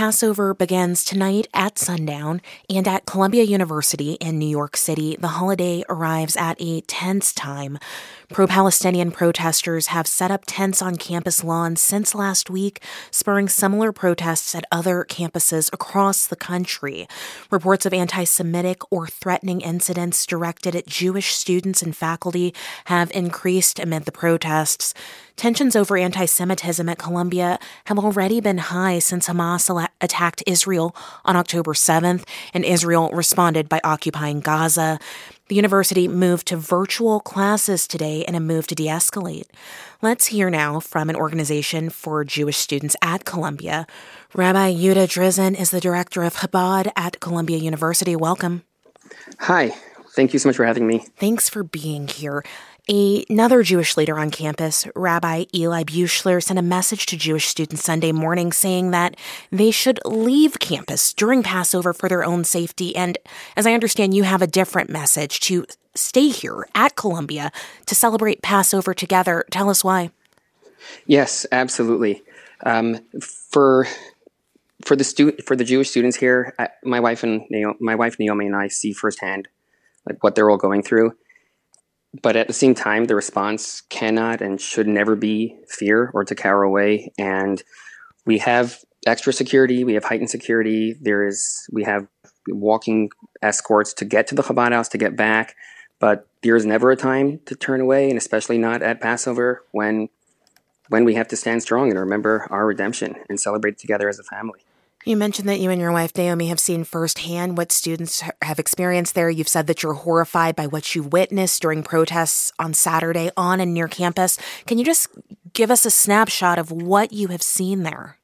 Passover begins tonight at sundown, and at Columbia University in New York City, the holiday arrives at a tense time. Pro-Palestinian protesters have set up tents on campus lawns since last week, spurring similar protests at other campuses across the country. Reports of anti-Semitic or threatening incidents directed at Jewish students and faculty have increased amid the protests. Tensions over anti-Semitism at Columbia have already been high since Hamas attacked Israel on October 7th, and Israel responded by occupying Gaza. The university moved to virtual classes today in a move to de-escalate. Let's hear now from an organization for Jewish students at Columbia. Rabbi Yehuda Drizin is the director of Chabad at Columbia University. Welcome. Hi. Thank you so much for having me. Thanks for being here. Another Jewish leader on campus, Rabbi Eli Bushler, sent a message to Jewish students Sunday morning saying that they should leave campus during Passover for their own safety. And as I understand, you have a different message to stay here at Columbia to celebrate Passover together. Tell us why. Yes, absolutely. For the Jewish students here, my wife Naomi and I see firsthand what they're all going through. But at the same time, the response cannot and should never be fear or to cower away. And we have extra security. We have heightened security. We have walking escorts to get to the Chabad house, to get back. But there is never a time to turn away, and especially not at Passover when we have to stand strong and remember our redemption and celebrate together as a family. You mentioned that you and your wife, Naomi, have seen firsthand what students have experienced there. You've said that you're horrified by what you witnessed during protests on Saturday on and near campus. Can you just give us a snapshot of what you have seen there?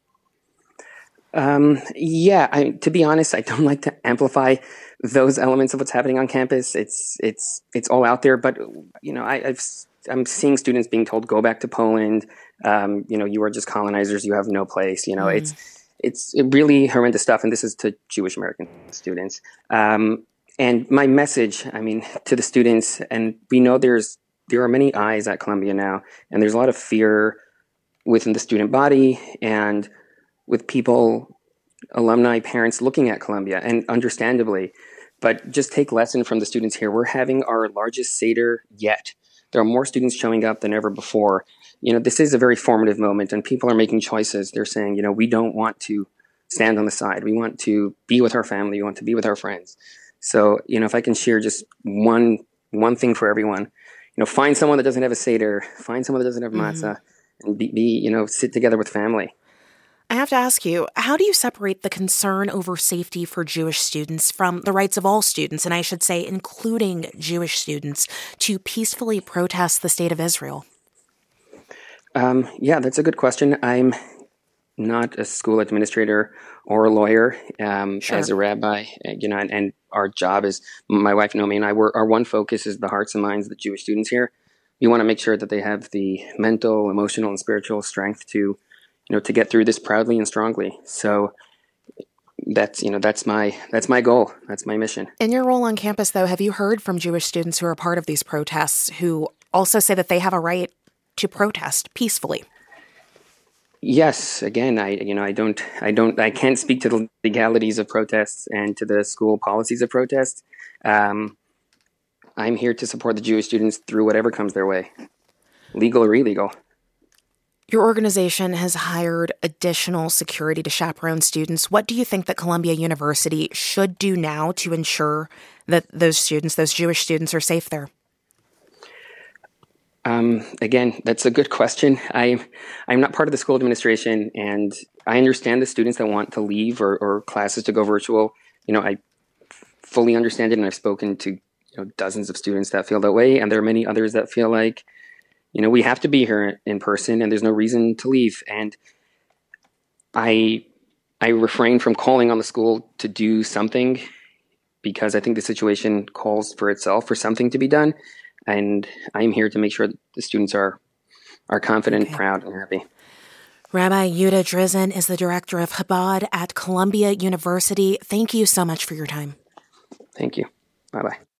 To be honest, I don't like to amplify those elements of what's happening on campus. It's all out there, but I'm seeing students being told, go back to Poland. You are just colonizers. You have no place. It's really horrendous stuff, and this is to Jewish American students. And my message, to the students, and we know there are many eyes at Columbia now, and there's a lot of fear within the student body and with people, alumni, parents looking at Columbia, and understandably. But just take lesson from the students here. We're having our largest Seder yet. There are more students showing up than ever before. This is a very formative moment, and people are making choices. They're saying, we don't want to stand on the side. We want to be with our family. We want to be with our friends. So, if I can share just one thing for everyone, find someone that doesn't have a Seder, find someone that doesn't have matzah, and sit together with family. I have to ask you, how do you separate the concern over safety for Jewish students from the rights of all students, and I should say including Jewish students, to peacefully protest the state of Israel? That's a good question. I'm not a school administrator or a lawyer. Sure. As a rabbi, and our job is, my wife Naomi and I, our one focus is the hearts and minds of the Jewish students here. We want to make sure that they have the mental, emotional, and spiritual strength to get through this proudly and strongly. So that's my goal. That's my mission. In your role on campus, though, have you heard from Jewish students who are part of these protests who also say that they have a right to protest peacefully? Yes. Again, I can't speak to the legalities of protests and to the school policies of protests. I'm here to support the Jewish students through whatever comes their way, legal or illegal. Your organization has hired additional security to chaperone students. What do you think that Columbia University should do now to ensure that those Jewish students, are safe there? Again, that's a good question. I'm not part of the school administration, and I understand the students that want to leave or classes to go virtual. I fully understand it, and I've spoken to dozens of students that feel that way, and there are many others that feel like we have to be here in person, and there's no reason to leave. And I refrain from calling on the school to do something because I think the situation calls for itself for something to be done. And I'm here to make sure that the students are confident, proud, and happy. Rabbi Yehuda Drizin is the director of Chabad at Columbia University. Thank you so much for your time. Thank you. Bye-bye.